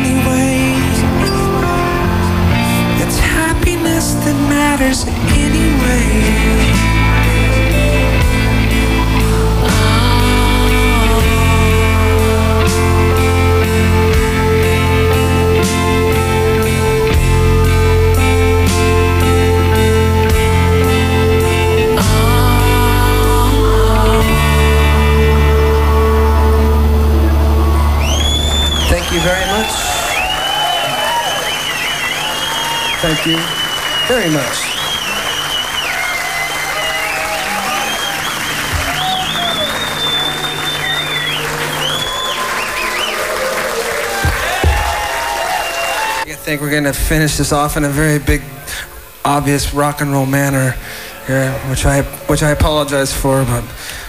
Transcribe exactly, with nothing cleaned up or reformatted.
many ways. It's happiness that matters anyway. Thank you very much. Thank you very much. I think we're going to finish this off in a very big, obvious rock and roll manner here, which I which I apologize for, but